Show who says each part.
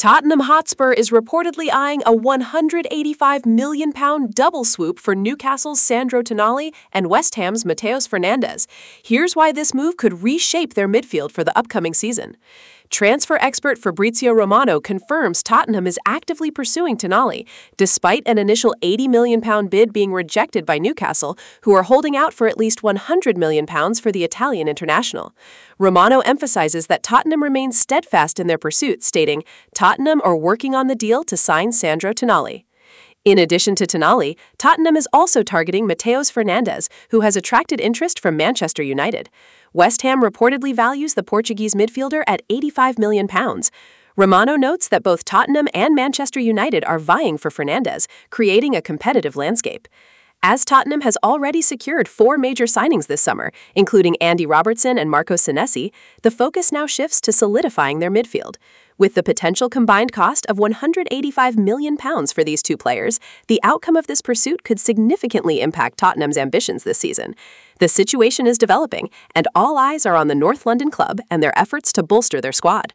Speaker 1: Tottenham Hotspur is reportedly eyeing a £185 million double swoop for Newcastle's Sandro Tonali and West Ham's Mateus Fernandes. Here's why this move could reshape their midfield for the upcoming season. Transfer expert Fabrizio Romano confirms Tottenham is actively pursuing Tonali, despite an initial £80 million bid being rejected by Newcastle, who are holding out for at least £100 million for the Italian international. Romano emphasizes that Tottenham remains steadfast in their pursuit, stating, "Tottenham are working on the deal to sign Sandro Tonali." In addition to Tonali, Tottenham is also targeting Mateus Fernandes, who has attracted interest from Manchester United. West Ham reportedly values the Portuguese midfielder at £85 million. Romano notes that both Tottenham and Manchester United are vying for Fernandes, creating a competitive landscape. As Tottenham has already secured 4 major signings this summer, including Andy Robertson and Marco Senesi, the focus now shifts to solidifying their midfield. With the potential combined cost of £185 million for these two players, the outcome of this pursuit could significantly impact Tottenham's ambitions this season. The situation is developing, and all eyes are on the North London club and their efforts to bolster their squad.